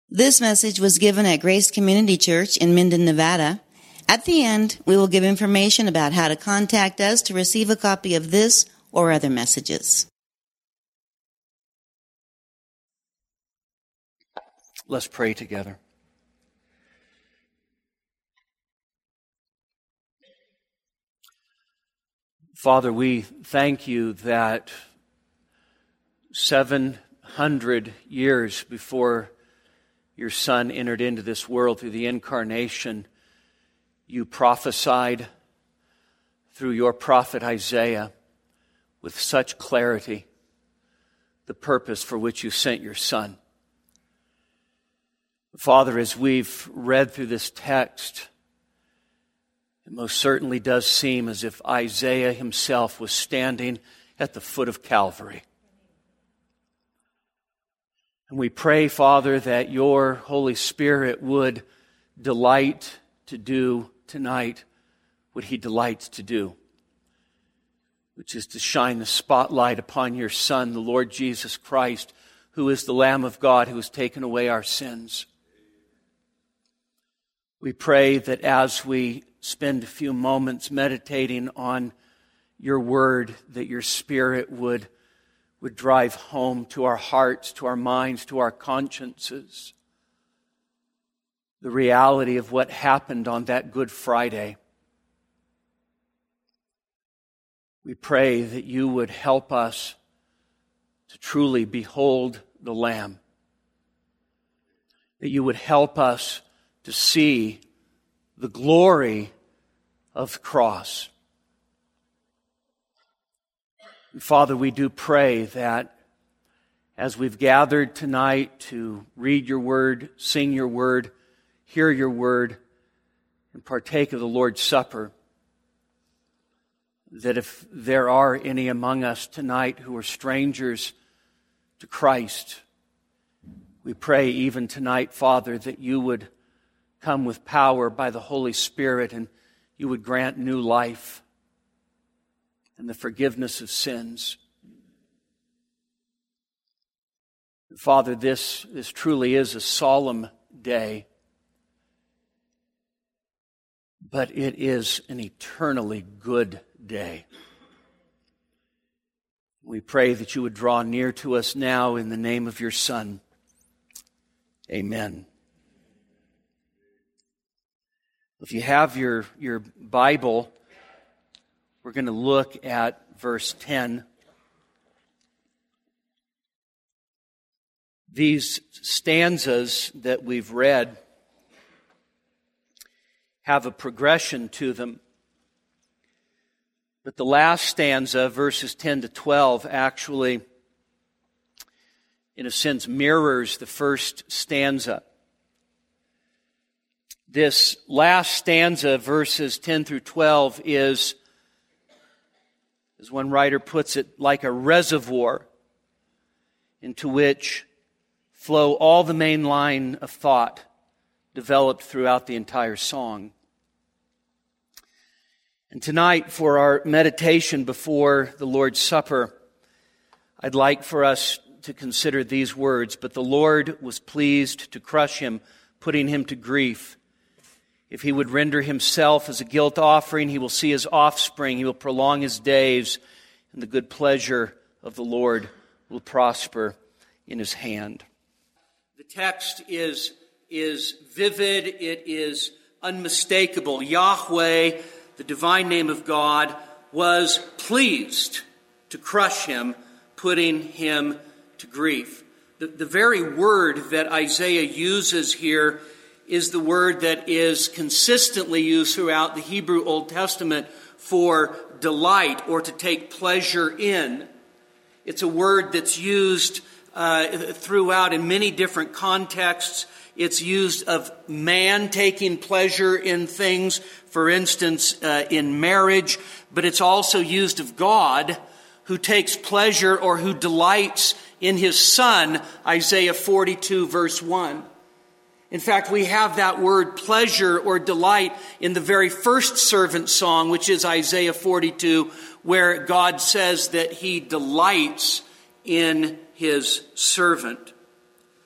This message was given at Grace Community Church in Minden, Nevada. At the end, we will give information about how to contact us to receive a copy of this or other messages. Let's pray together. Father, we thank you that 700 years before your Son entered into this world through the incarnation, you prophesied through your prophet Isaiah with such clarity the purpose for which you sent your Son. Father, as we've read through this text, it most certainly does seem as if Isaiah himself was standing at the foot of Calvary. And we pray, Father, that your Holy Spirit would delight to do tonight what he delights to do, which is to shine the spotlight upon your Son, the Lord Jesus Christ, who is the Lamb of God who has taken away our sins. We pray that as we spend a few moments meditating on your word, that your Spirit would drive home to our hearts, to our minds, to our consciences, the reality of what happened on that Good Friday. We pray that you would help us to truly behold the Lamb, that you would help us to see the glory of the cross. Father, we do pray that as we've gathered tonight to read your word, sing your word, hear your word, and partake of the Lord's Supper, that if there are any among us tonight who are strangers to Christ, we pray even tonight, Father, that you would come with power by the Holy Spirit and you would grant new life and the forgiveness of sins. Father, this truly is a solemn day, but it is an eternally good day. We pray that you would draw near to us now in the name of your Son. Amen. If you have your Bible, we're going to look at verse 10. These stanzas that we've read have a progression to them. But the last stanza, verses 10 to 12, actually, in a sense, mirrors the first stanza. This last stanza, verses 10 through 12, is, as one writer puts it, like a reservoir into which flow all the main line of thought developed throughout the entire song. And tonight, for our meditation before the Lord's Supper, I'd like for us to consider these words. But the Lord was pleased to crush him, putting him to grief. If he would render himself as a guilt offering, he will see his offspring. He will prolong his days, and the good pleasure of the Lord will prosper in his hand. The text is vivid. It is unmistakable. Yahweh, the divine name of God, was pleased to crush him, putting him to grief. The very word that Isaiah uses here is the word that is consistently used throughout the Hebrew Old Testament for delight or to take pleasure in. It's a word that's used throughout in many different contexts. It's used of man taking pleasure in things, for instance, in marriage, but it's also used of God who takes pleasure or who delights in his Son, Isaiah 42, verse 1. In fact, we have that word pleasure or delight in the very first servant song, which is Isaiah 42, where God says that he delights in his servant.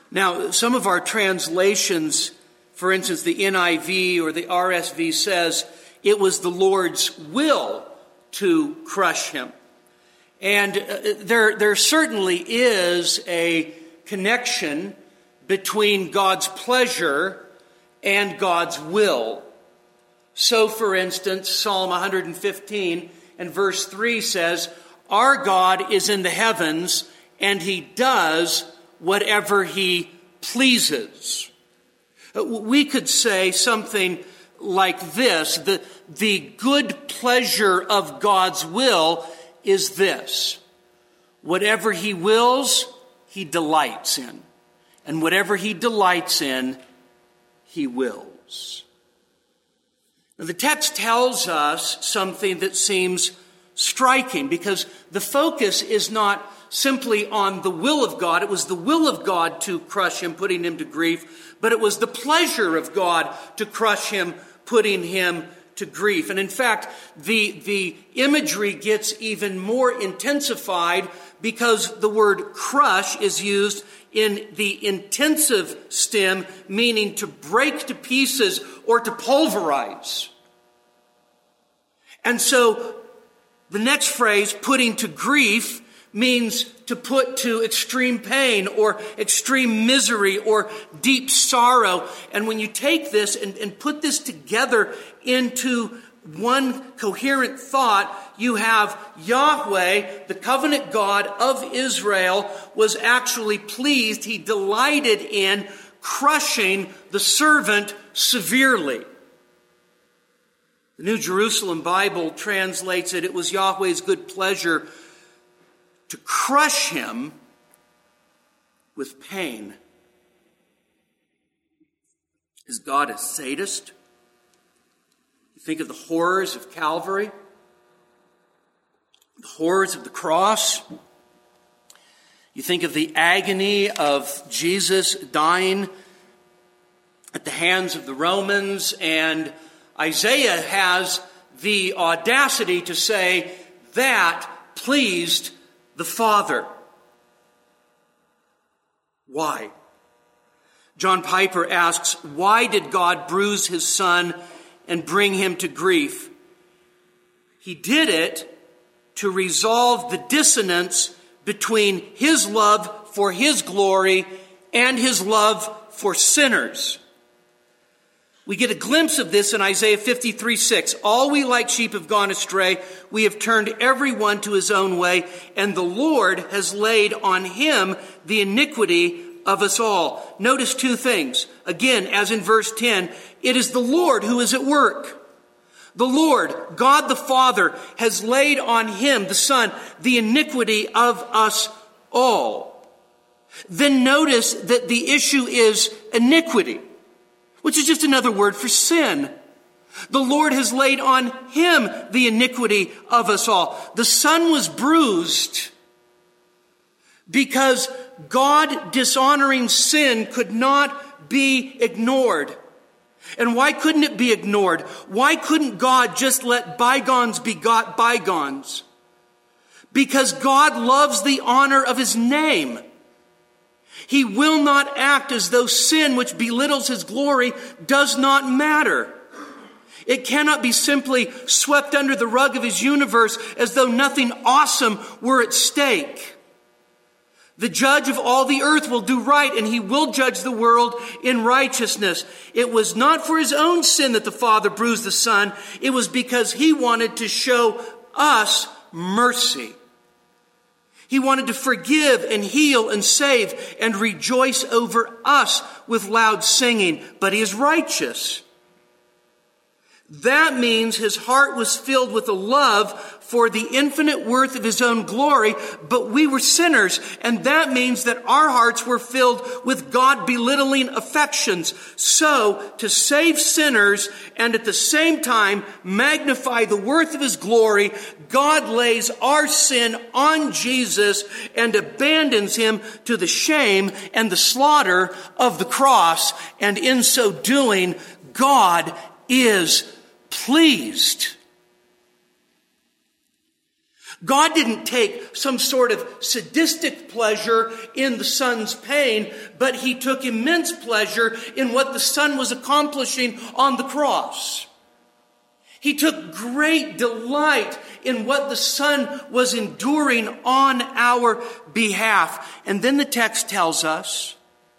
Now, some of our translations, for instance, the NIV or the RSV says it was the Lord's will to crush him. And there certainly is a connection between God's pleasure and God's will. So, for instance, Psalm 115 and verse 3 says, "Our God is in the heavens, and he does whatever he pleases." We could say something like this: the good pleasure of God's will is this: whatever he wills, he delights in. And whatever he delights in, he wills. Now, the text tells us something that seems striking, because the focus is not simply on the will of God. It was the will of God to crush him, putting him to grief, but it was the pleasure of God to crush him, putting him to grief. And in fact, the imagery gets even more intensified because the word crush is used in the intensive stem, meaning to break to pieces or to pulverize. And so the next phrase, putting to grief, means to put to extreme pain or extreme misery or deep sorrow. And when you take this and put this together into one coherent thought, you have Yahweh, the covenant God of Israel, was actually pleased. He delighted in crushing the servant severely. The New Jerusalem Bible translates it was Yahweh's good pleasure to crush him with pain. Is God a sadist? You think of the horrors of Calvary, the horrors of the cross. You think of the agony of Jesus dying at the hands of the Romans, and Isaiah has the audacity to say that pleased the Father. Why? John Piper asks, why did God bruise his Son and bring him to grief? He did it to resolve the dissonance between his love for his glory and his love for sinners. We get a glimpse of this in Isaiah 53:6. All we like sheep have gone astray. We have turned everyone to his own way, and the Lord has laid on him the iniquity of us all. Notice two things. Again, as in verse 10, it is the Lord who is at work. The Lord, God the Father, has laid on him, the Son, the iniquity of us all. Then notice that the issue is iniquity, which is just another word for sin. The Lord has laid on him the iniquity of us all. The Son was bruised because God dishonoring sin could not be ignored. And why couldn't it be ignored? Why couldn't God just let bygones be bygones? Because God loves the honor of his name. He will not act as though sin which belittles his glory does not matter. It cannot be simply swept under the rug of his universe as though nothing awesome were at stake. The judge of all the earth will do right, and he will judge the world in righteousness. It was not for his own sin that the Father bruised the Son. It was because he wanted to show us mercy. He wanted to forgive and heal and save and rejoice over us with loud singing. But he is righteous. That means his heart was filled with a love for the infinite worth of his own glory, but we were sinners, and that means that our hearts were filled with God-belittling affections. So, to save sinners and at the same time magnify the worth of his glory, God lays our sin on Jesus and abandons him to the shame and the slaughter of the cross, and in so doing, God is pleased. God didn't take some sort of sadistic pleasure in the Son's pain, but he took immense pleasure in what the Son was accomplishing on the cross. He took great delight in what the Son was enduring on our behalf. And then the text tells us,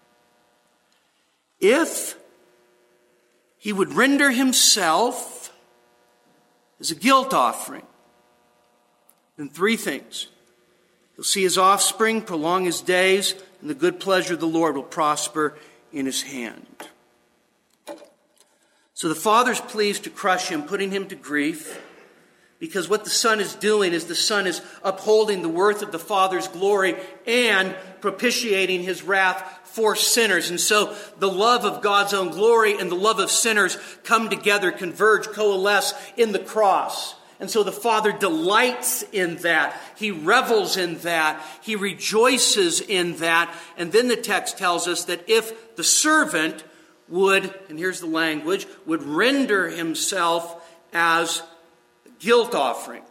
if he would render himself as a guilt offering, then three things. He'll see his offspring, prolong his days, and the good pleasure of the Lord will prosper in his hand. So the Father's pleased to crush him, putting him to grief, because what the Son is doing is the Son is upholding the worth of the Father's glory and propitiating his wrath for sinners. And so the love of God's own glory and the love of sinners come together, converge, coalesce in the cross. And so the Father delights in that. He revels in that. He rejoices in that. And then the text tells us that if the servant would, and here's the language, would render himself as a guilt offering.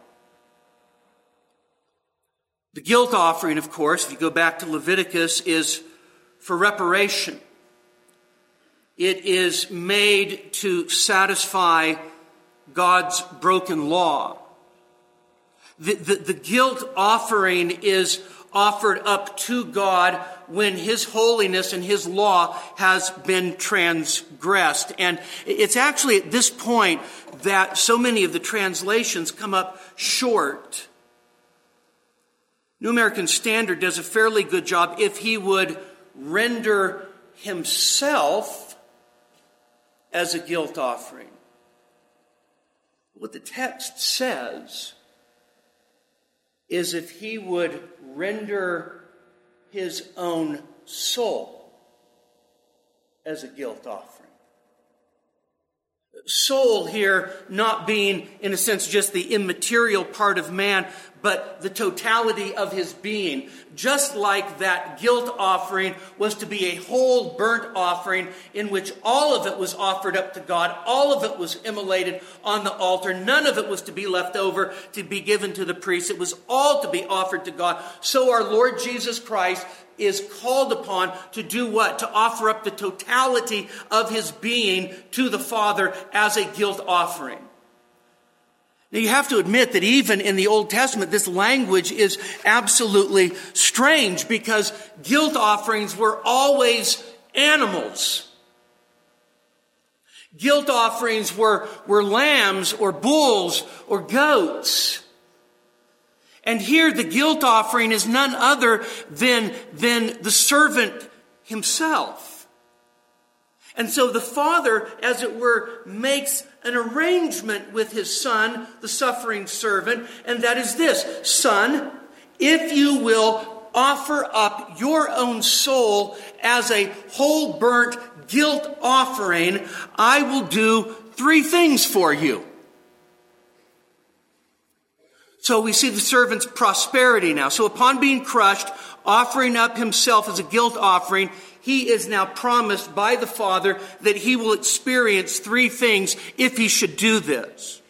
The guilt offering, of course, if you go back to Leviticus, is for reparation. It is made to satisfy God's broken law. The guilt offering is offered up to God when his holiness and his law has been transgressed. And it's actually at this point that so many of the translations come up short. New American Standard does a fairly good job. If he would render himself as a guilt offering. What the text says is if he would render his own soul as a guilt offering. Soul here not being, in a sense, just the immaterial part of man, but the totality of his being. Just like that guilt offering was to be a whole burnt offering in which all of it was offered up to God, all of it was immolated on the altar, none of it was to be left over to be given to the priest. It was all to be offered to God. So our Lord Jesus Christ is called upon to do what? To offer up the totality of his being to the Father as a guilt offering. Now you have to admit that even in the Old Testament, this language is absolutely strange because guilt offerings were always animals. Guilt offerings were lambs or bulls or goats. And here the guilt offering is none other than the servant himself. And so the Father, as it were, makes an arrangement with his Son, the suffering servant, and that is this: Son, if you will offer up your own soul as a whole burnt guilt offering, I will do three things for you. So we see the servant's prosperity now. So upon being crushed, offering up himself as a guilt offering, he is now promised by the Father that he will experience three things if he should do this.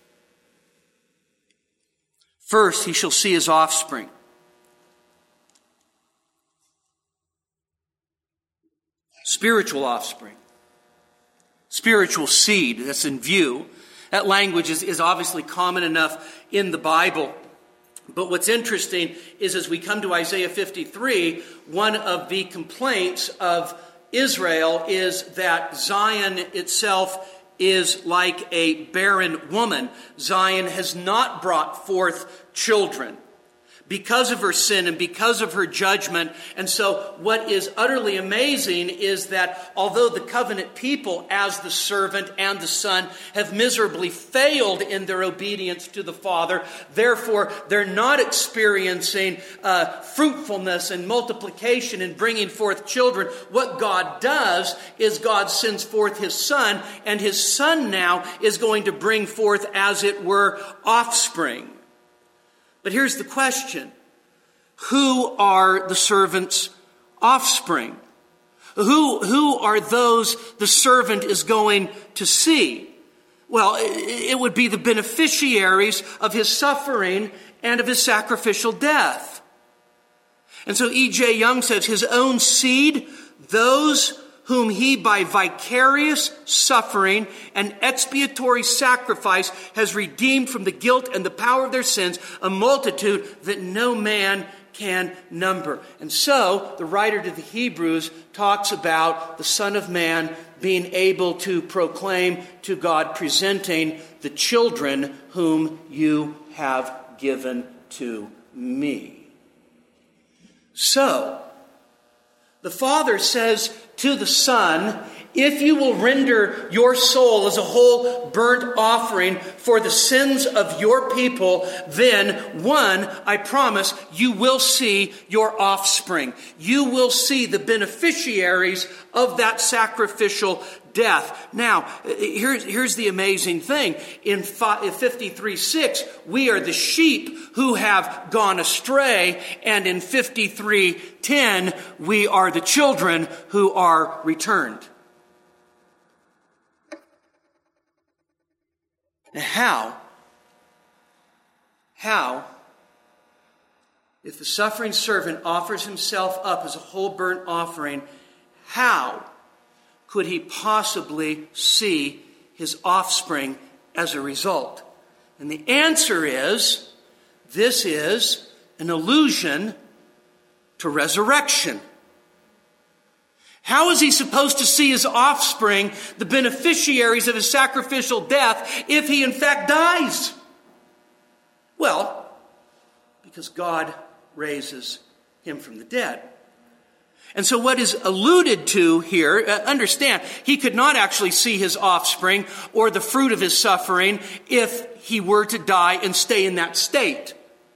First, he shall see his offspring. Spiritual offspring. Spiritual seed, that's in view. That language is obviously common enough in the Bible. But what's interesting is as we come to Isaiah 53, one of the complaints of Israel is that Zion itself is like a barren woman. Zion has not brought forth children because of her sin and because of her judgment. And so what is utterly amazing is that although the covenant people as the servant and the Son have miserably failed in their obedience to the Father, therefore they're not experiencing fruitfulness and multiplication and bringing forth children. What God does is God sends forth his Son, and his Son now is going to bring forth, as it were, offspring. But here's the question. Who are the servant's offspring? Who are those the servant is going to see? Well, it would be the beneficiaries of his suffering and of his sacrificial death. And so E.J. Young says, his own seed, those whom he by vicarious suffering and expiatory sacrifice has redeemed from the guilt and the power of their sins, a multitude that no man can number. And so the writer to the Hebrews talks about the Son of Man being able to proclaim to God, presenting the children whom you have given to me. So, the Father says to the Son, if you will render your soul as a whole burnt offering for the sins of your people, then, one, I promise, you will see your offspring. You will see the beneficiaries of that sacrificial death. Now, here's the amazing thing. In 53:6, we are the sheep who have gone astray. And in 53:10, we are the children who are returned. Now, how, if the suffering servant offers himself up as a whole burnt offering, how could he possibly see his offspring as a result? And the answer is, this is an allusion to resurrection. How is he supposed to see his offspring, the beneficiaries of his sacrificial death, if he in fact dies? Well, because God raises him from the dead. And so what is alluded to here, understand, he could not actually see his offspring or the fruit of his suffering if he were to die and stay in that state.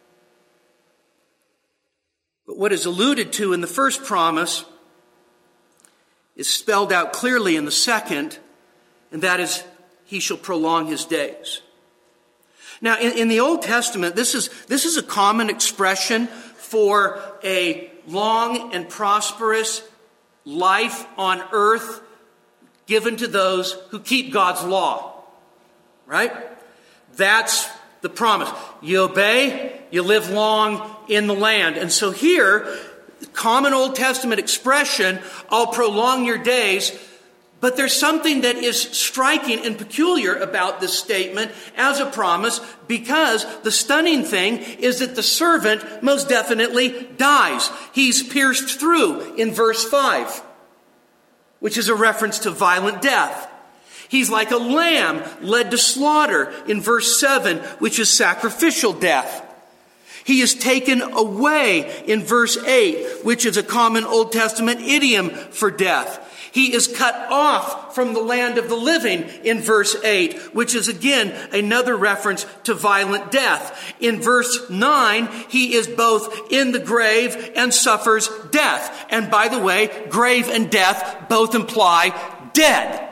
But what is alluded to in the first promise is spelled out clearly in the second, and that is, he shall prolong his days. Now, in the Old Testament, this is a common expression for a long and prosperous life on earth given to those who keep God's law. Right? That's the promise. You obey, you live long in the land. And so here, common Old Testament expression, I'll prolong your days. But there's something that is striking and peculiar about this statement as a promise, because the stunning thing is that the servant most definitely dies. He's pierced through in verse 5, which is a reference to violent death. He's like a lamb led to slaughter in verse 7, which is sacrificial death. He is taken away in verse 8, which is a common Old Testament idiom for death. He is cut off from the land of the living in verse 8, which is again another reference to violent death. In verse 9, he is both in the grave and suffers death. And by the way, grave and death both imply dead.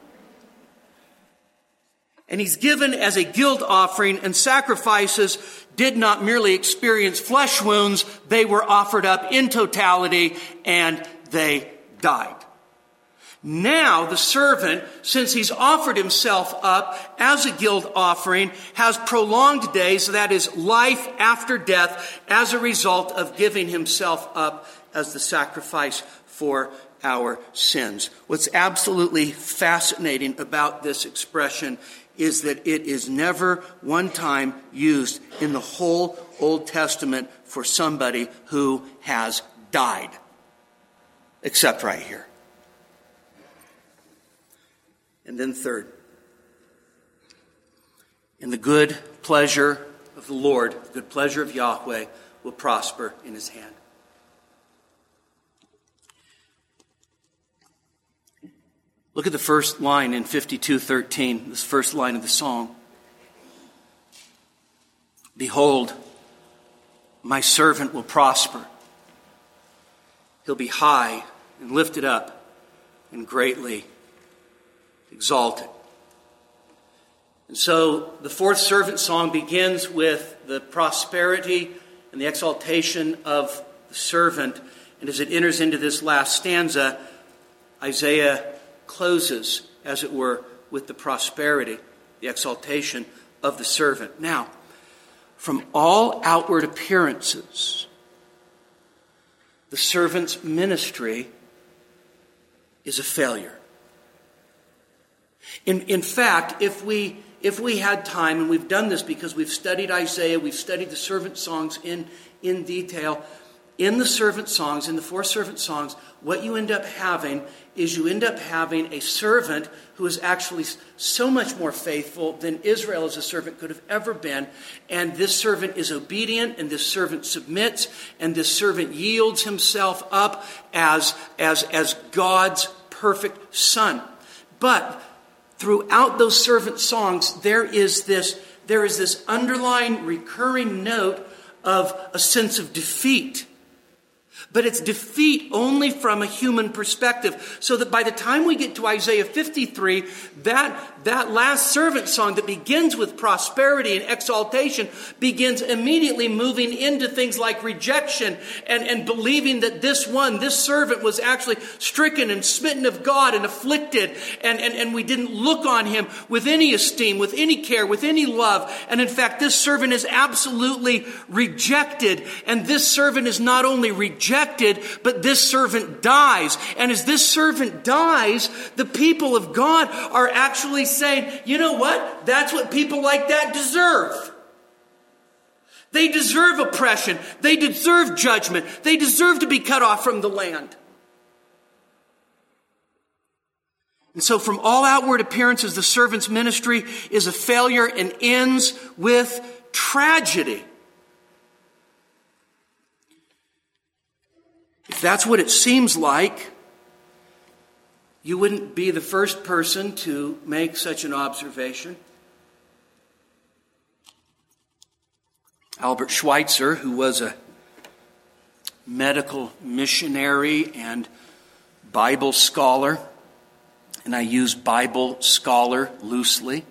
And he's given as a guilt offering, and sacrifices did not merely experience flesh wounds, they were offered up in totality and they died. Now the servant, since he's offered himself up as a guilt offering, has prolonged days, that is life after death, as a result of giving himself up as the sacrifice for our sins. What's absolutely fascinating about this expression is that it is never one time used in the whole Old Testament for somebody who has died, except right here. And then third, in the good pleasure of the Lord, the good pleasure of Yahweh will prosper in his hand. Look at the first line in 52:13, this first line of the song. Behold, my servant will prosper. He'll be high and lifted up and greatly exalted. And so the fourth servant song begins with the prosperity and the exaltation of the servant. And as it enters into this last stanza, Isaiah closes, as it were, with the prosperity the exaltation of the servant. Now, from all outward appearances, the servant's ministry is a failure. In fact, if we had time, and we've done this because we've studied Isaiah, we've studied the servant songs in detail. In the servant songs, in the 4 servant songs, what you end up having is a servant who is actually so much more faithful than Israel as a servant could have ever been. And this servant is obedient, and this servant submits, and this servant yields himself up as God's perfect son. But throughout those servant songs, there is this underlying recurring note of a sense of defeat. But it's defeat only from a human perspective. So that by the time we get to Isaiah 53, that last servant song that begins with prosperity and exaltation begins immediately moving into things like rejection and believing that this servant was actually stricken and smitten of God and afflicted. And we didn't look on him with any esteem, with any care, with any love. And in fact, this servant is absolutely rejected. And this servant is not only rejected, but this servant dies. And as this servant dies, the people of God are actually saying, you know what? That's what people like that deserve. They deserve oppression. They deserve judgment. They deserve to be cut off from the land. And so from all outward appearances, the servant's ministry is a failure and ends with tragedy. If that's what it seems like, you wouldn't be the first person to make such an observation. Albert Schweitzer, who was a medical missionary and Bible scholar, and I use Bible scholar loosely,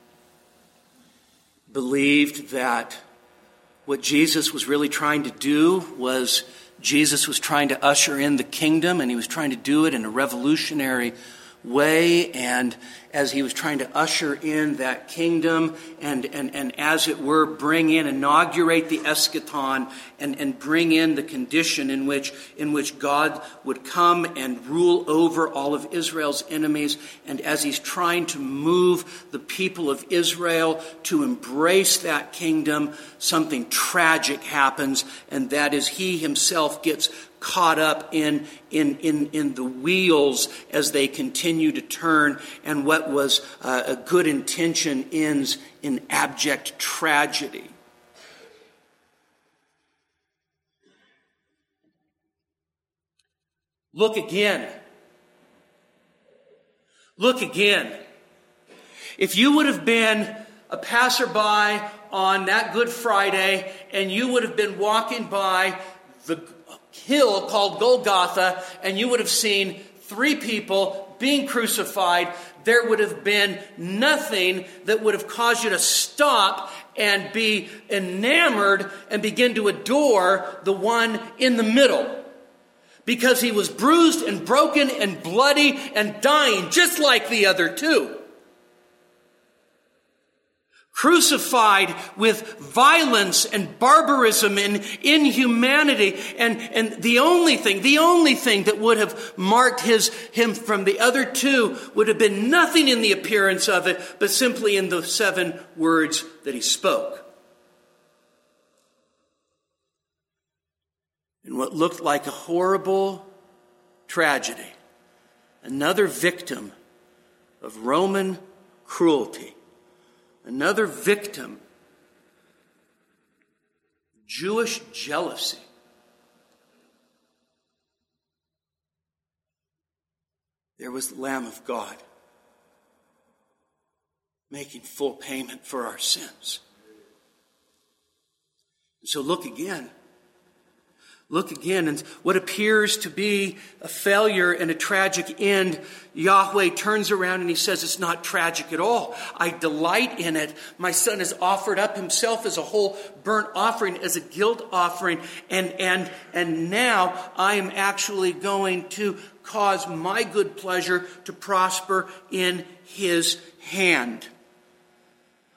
believed that what Jesus was really trying to do was Jesus was trying to usher in the kingdom, and he was trying to do it in a revolutionary way. And as he was trying to usher in that kingdom and as it were, inaugurate the eschaton and bring in the condition in which God would come and rule over all of Israel's enemies. And as he's trying to move the people of Israel to embrace that kingdom, something tragic happens, and that is he himself gets caught up in the wheels as they continue to turn, and what was a good intention ends in abject tragedy. Look again. Look again. If you would have been a passerby on that Good Friday, and you would have been walking by the hill called Golgotha, and you would have seen 3 people being crucified, there would have been nothing that would have caused you to stop and be enamored and begin to adore the one in the middle. Because he was bruised and broken and bloody and dying, just like the other 2. Crucified with violence and barbarism and inhumanity. And the only thing that would have marked him from the other 2 would have been nothing in the appearance of it, but simply in the 7 words that he spoke. In what looked like a horrible tragedy, another victim of Roman cruelty. Another victim, Jewish jealousy. There was the Lamb of God making full payment for our sins. So look again. Look again, and what appears to be a failure and a tragic end, Yahweh turns around and he says, it's not tragic at all. I delight in it. My son has offered up himself as a whole burnt offering, as a guilt offering, and now I am actually going to cause my good pleasure to prosper in his hand.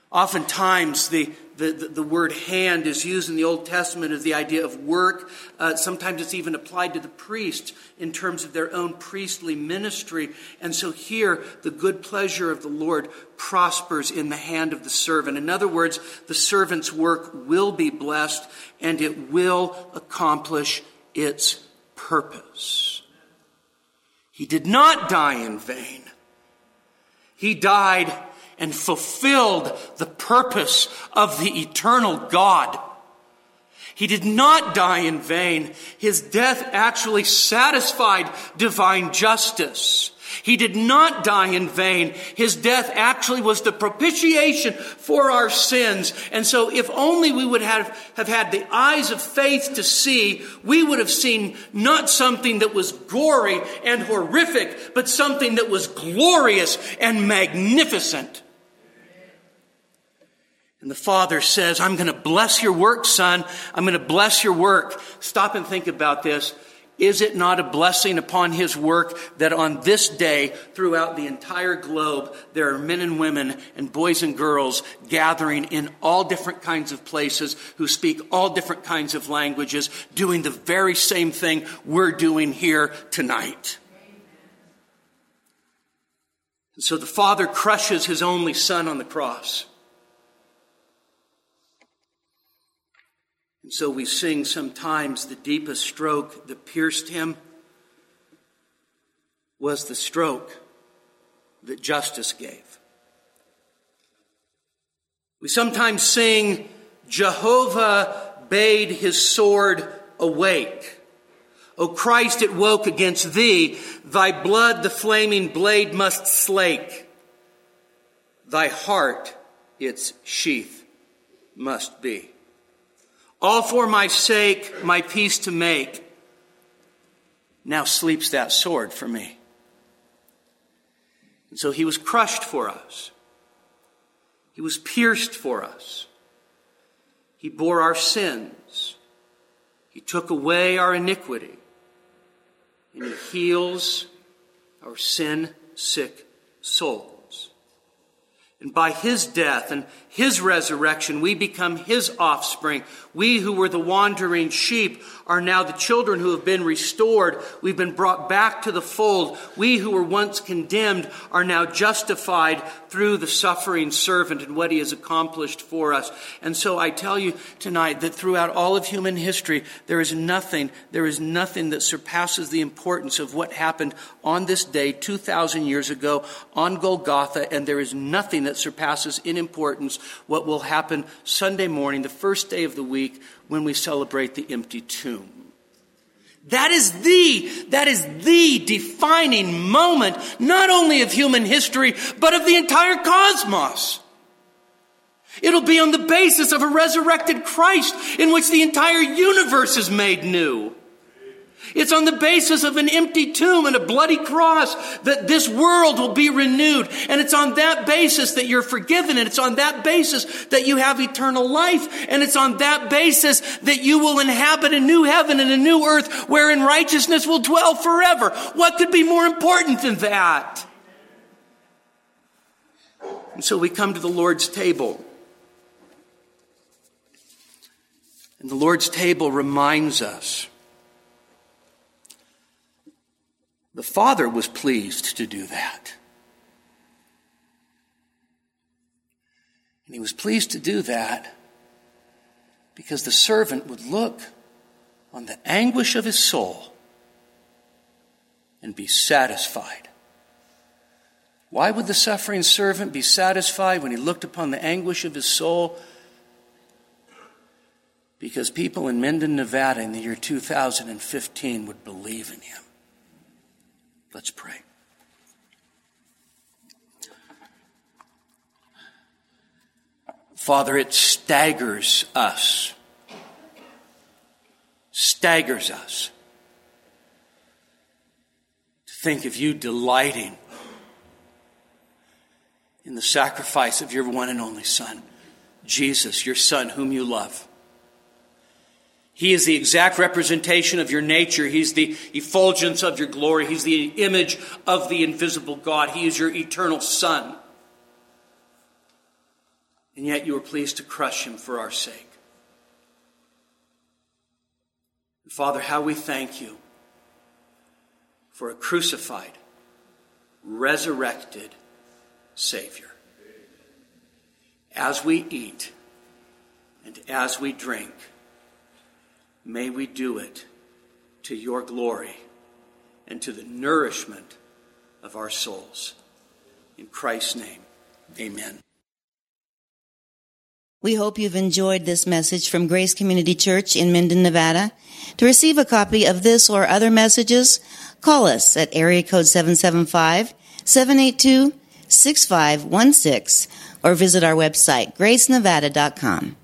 Oftentimes, the word hand is used in the Old Testament as the idea of work. Sometimes it's even applied to the priests in terms of their own priestly ministry. And so here, the good pleasure of the Lord prospers in the hand of the servant. In other words, the servant's work will be blessed and it will accomplish its purpose. He did not die in vain. He died and fulfilled the purpose of the eternal God. He did not die in vain. His death actually satisfied divine justice. He did not die in vain. His death actually was the propitiation for our sins. And so if only we would have had the eyes of faith to see, we would have seen not something that was gory and horrific, but something that was glorious and magnificent. And the Father says, I'm going to bless your work, son. I'm going to bless your work. Stop and think about this. Is it not a blessing upon his work that on this day, throughout the entire globe, there are men and women and boys and girls gathering in all different kinds of places who speak all different kinds of languages, doing the very same thing we're doing here tonight? And so the Father crushes his only Son on the cross. And so we sing sometimes the deepest stroke that pierced him was the stroke that justice gave. We sometimes sing, Jehovah bade his sword awake. O Christ, it woke against thee. Thy blood the flaming blade must slake. Thy heart its sheath must be. All for my sake, my peace to make. Now sleeps that sword for me. And so he was crushed for us. He was pierced for us. He bore our sins. He took away our iniquity. And he heals our sin-sick souls. And by his death and his resurrection, we become his offspring. We who were the wandering sheep are now the children who have been restored. We've been brought back to the fold. We who were once condemned are now justified through the suffering servant and what he has accomplished for us. And so I tell you tonight that throughout all of human history, there is nothing that surpasses the importance of what happened on this day 2,000 years ago on Golgotha, and there is nothing that surpasses in importance what will happen Sunday morning, the first day of the week, when we celebrate the empty tomb. That is the defining moment, not only of human history, but of the entire cosmos. It'll be on the basis of a resurrected Christ in which the entire universe is made new. It's on the basis of an empty tomb and a bloody cross that this world will be renewed. And it's on that basis that you're forgiven. And it's on that basis that you have eternal life. And it's on that basis that you will inhabit a new heaven and a new earth wherein righteousness will dwell forever. What could be more important than that? And so we come to the Lord's table. And the Lord's table reminds us the Father was pleased to do that. And he was pleased to do that because the servant would look on the anguish of his soul and be satisfied. Why would the suffering servant be satisfied when he looked upon the anguish of his soul? Because people in Minden, Nevada in the year 2015 would believe in him. Let's pray. Father, it staggers us to think of you delighting in the sacrifice of your one and only Son, Jesus, your Son, whom you love. He is the exact representation of your nature. He's the effulgence of your glory. He's the image of the invisible God. He is your eternal Son. And yet you were pleased to crush him for our sake. And Father, how we thank you for a crucified, resurrected Savior. As we eat and as we drink, may we do it to your glory and to the nourishment of our souls. In Christ's name, amen. We hope you've enjoyed this message from Grace Community Church in Minden, Nevada. To receive a copy of this or other messages, call us at area code 775-782-6516 or visit our website, gracenevada.com.